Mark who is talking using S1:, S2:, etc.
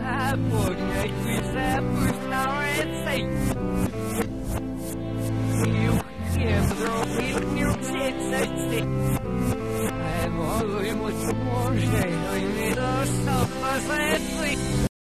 S1: Buổi người suy sẽ buổi sao ấy xinh